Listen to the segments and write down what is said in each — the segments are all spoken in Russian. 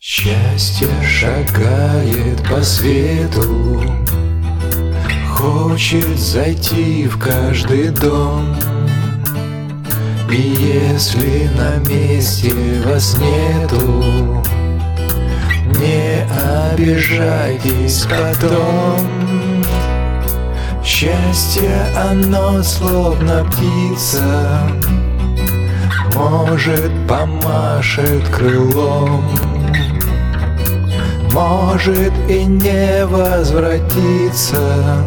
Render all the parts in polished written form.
Счастье шагает по свету, хочет зайти в каждый дом. И если на месте вас нету, не обижайтесь потом. Счастье, оно словно птица, может, помашет крылом, может и не возвратиться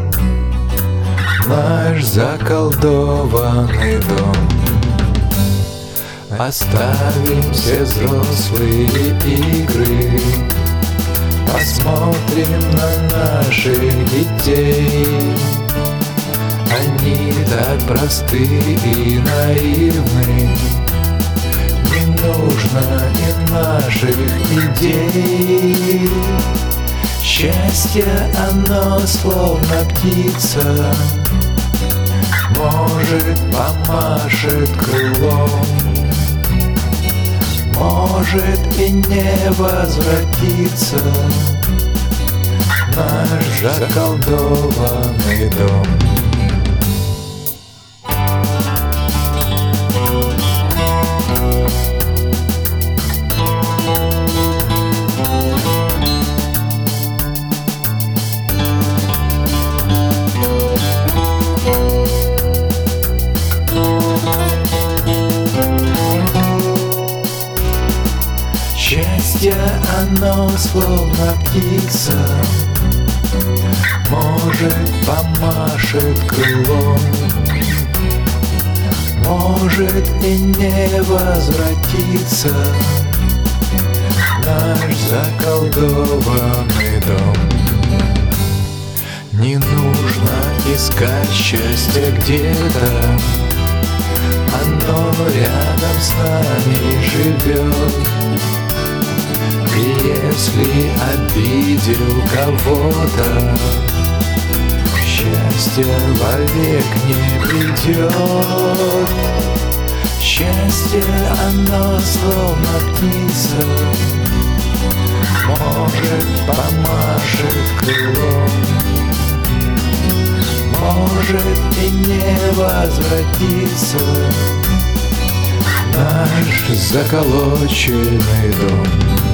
в наш заколдованный дом. Оставим все взрослые игры, посмотрим на наших детей. Они так просты и наивны, не нужно и наших идей. Счастье, оно словно птица, может, помашет крылом, может и не возвратиться в наш заколдованный дом. Счастье, оно словно птица, может, помашет крылом, может и не возвратиться в наш заколдованный дом. Не нужно искать счастье где-то, оно рядом с нами живет. И если обидел кого-то, счастье вовек не придет. Счастье, оно словно птица, может, помашет крылом, может и не возвратиться в наш заколоченный дом.